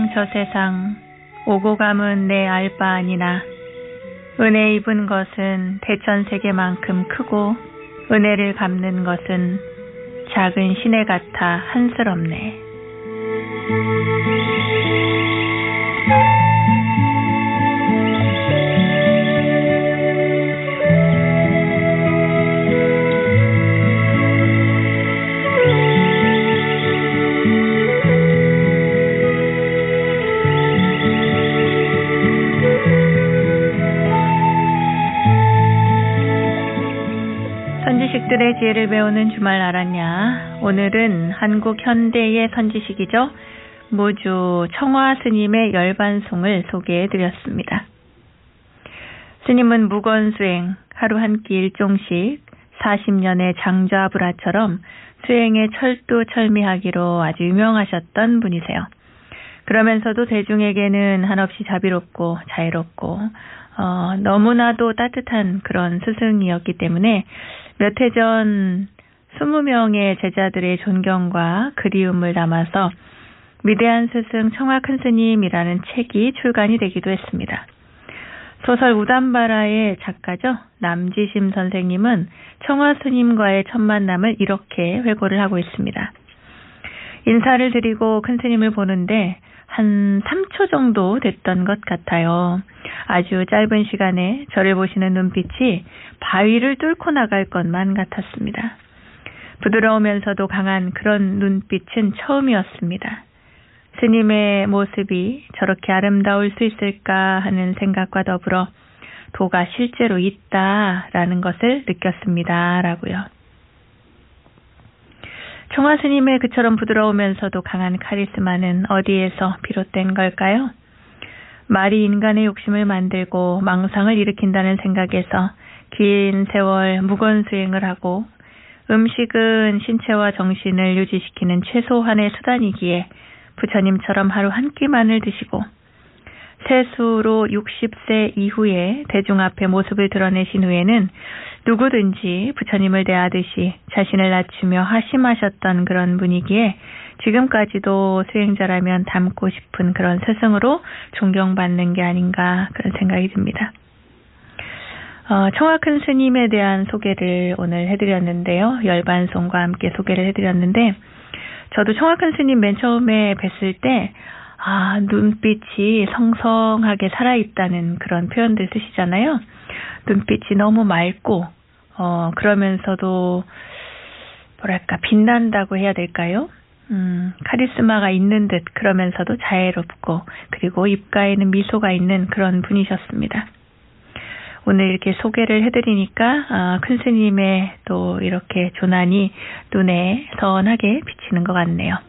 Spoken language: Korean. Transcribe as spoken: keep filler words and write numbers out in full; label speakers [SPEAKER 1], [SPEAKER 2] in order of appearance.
[SPEAKER 1] 세상 저 세상 오고 감은 내 알 바 아니나 은혜 입은 것은 대천세계만큼 크고 은혜를 갚는 것은 작은 시내 같아 한스럽네. 선지식들의 지혜를 배우는 주말 알았냐. 오늘은 한국 현대의 선지식이죠. 무주 청화 스님의 열반송을 소개해드렸습니다. 스님은 무건수행, 하루 한 끼 일종씩 사십 년의 장좌불화처럼 수행에 철두철미하기로 아주 유명하셨던 분이세요. 그러면서도 대중에게는 한없이 자비롭고 자애롭고 어, 너무나도 따뜻한 그런 스승이었기 때문에 몇 해 전 스무 명의 제자들의 존경과 그리움을 담아서 위대한 스승 청화 큰 스님이라는 책이 출간이 되기도 했습니다. 소설 우담바라의 작가죠. 남지심 선생님은 청화 스님과의 첫 만남을 이렇게 회고를 하고 있습니다. 인사를 드리고 큰 스님을 보는데 한 삼 초 정도 됐던 것 같아요. 아주 짧은 시간에 저를 보시는 눈빛이 바위를 뚫고 나갈 것만 같았습니다. 부드러우면서도 강한 그런 눈빛은 처음이었습니다. 스님의 모습이 저렇게 아름다울 수 있을까 하는 생각과 더불어 도가 실제로 있다라는 것을 느꼈습니다. 라고요. 청화 스님의 그처럼 부드러우면서도 강한 카리스마는 어디에서 비롯된 걸까요? 말이 인간의 욕심을 만들고 망상을 일으킨다는 생각에서 긴 세월 무건수행을 하고 음식은 신체와 정신을 유지시키는 최소한의 수단이기에 부처님처럼 하루 한 끼만을 드시고 세수로 육십 세 이후에 대중 앞에 모습을 드러내신 후에는 누구든지 부처님을 대하듯이 자신을 낮추며 하심하셨던 그런 분이기에 지금까지도 수행자라면 닮고 싶은 그런 스승으로 존경받는 게 아닌가 그런 생각이 듭니다. 어, 청화 큰 스님에 대한 소개를 오늘 해드렸는데요. 열반송과 함께 소개를 해드렸는데 저도 청화 큰 스님 맨 처음에 뵀을 때 아, 눈빛이 성성하게 살아있다는 그런 표현들 쓰시잖아요. 눈빛이 너무 맑고 어, 그러면서도 뭐랄까 빛난다고 해야 될까요? 음, 카리스마가 있는 듯 그러면서도 자애롭고 그리고 입가에는 미소가 있는 그런 분이셨습니다. 오늘 이렇게 소개를 해드리니까 아, 큰 스님의 또 이렇게 조난이 눈에 선하게 비치는 것 같네요.